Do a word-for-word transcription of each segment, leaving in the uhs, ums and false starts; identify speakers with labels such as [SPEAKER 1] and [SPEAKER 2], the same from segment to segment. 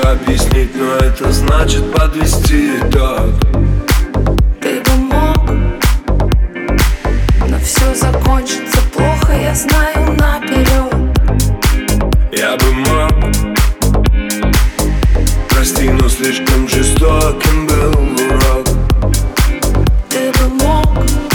[SPEAKER 1] объяснить, но это значит подвести итог.
[SPEAKER 2] Ты бы мог, но все закончится плохо, я знаю наперед.
[SPEAKER 1] Я бы мог, прости, но слишком жестоким был урок.
[SPEAKER 2] Ты бы мог,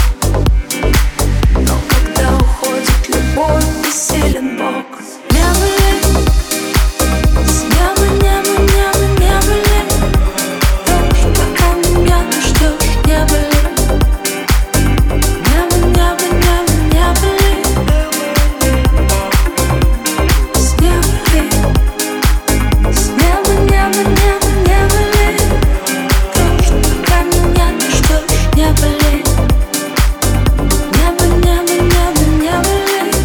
[SPEAKER 2] но когда уходит любовь, бессилен Бог. Не были, с неба, неба, неба, не были. Дождь, пока меня ты ждешь, не были. Небо, небо, небо, не были. С неба, с неба, небо, небо, не были. Дождь, пока меня ты ждешь, не были. Небо, небо, небо, не были.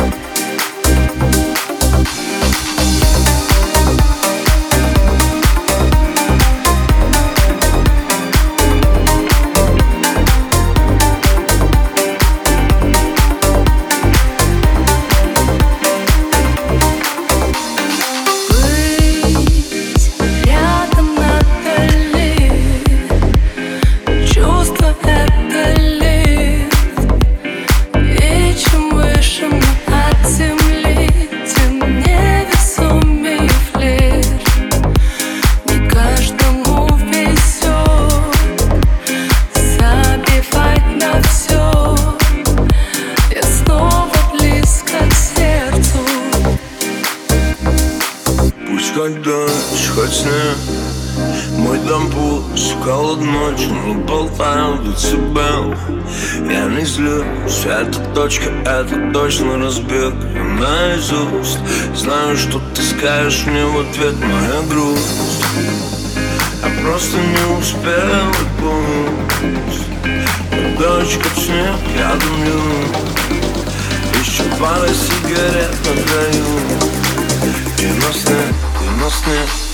[SPEAKER 2] Быть рядом надо ли? Чувство это лифт. И чем выше мы от земли, тем невесомее флирт. Не каждому везет забивать на все. Я снова близко к сердцу.
[SPEAKER 1] Пусть хоть дождь, хоть снег, мой дом пусть холод ночи, мы болтаем в децибел. Я не злюсь, эта точка, это точно разбег. Я наизусть знаю, что ты скажешь мне в ответ, моя грусть. Я просто не успел, и пусть как дождь, как снег, я дымлю. Еще пара сигарет на краю. И на снег, и на снег.